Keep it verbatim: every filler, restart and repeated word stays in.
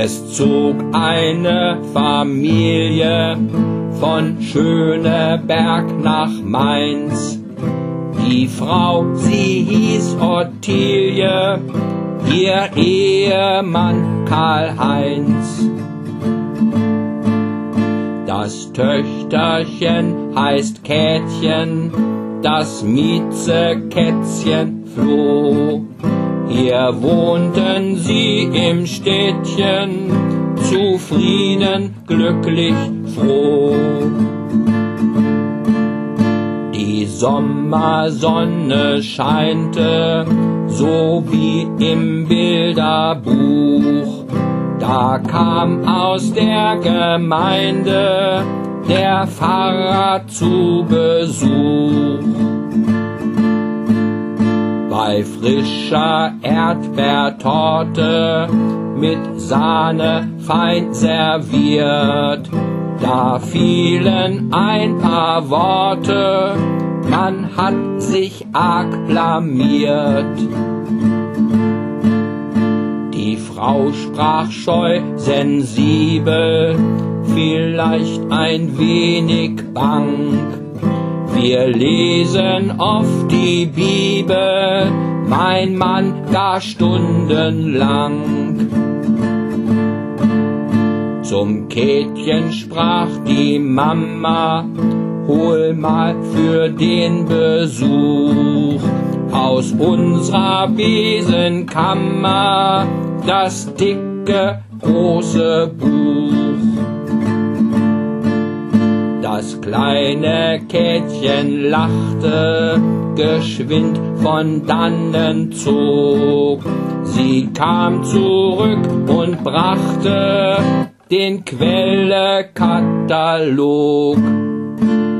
Es zog eine Familie von Schöneberg nach Mainz. Die Frau, sie hieß Ottilie, ihr Ehemann Karl-Heinz. Das Töchterchen heißt Käthchen, das Miezekätzchen Floh. Hier wohnten sie im Städtchen, zufrieden, glücklich, froh. Die Sommersonne scheinte, so wie im Bilderbuch. Da kam aus der Gemeinde der Pfarrer zu Besuch. Bei frischer Erdbeertorte mit Sahne fein serviert, da fielen ein paar Worte, man hat sich arg blamiert. Die Frau sprach scheu, sensibel, vielleicht ein wenig bang. Wir lesen oft die Bibel, mein Mann gar stundenlang. Zum Käthchen sprach die Mama, hol mal für den Besuch aus unserer Besenkammer das dicke, große Buch. Das kleine Käthchen lachte, geschwind von dannen zog. Sie kam zurück und brachte den Quellekatalog.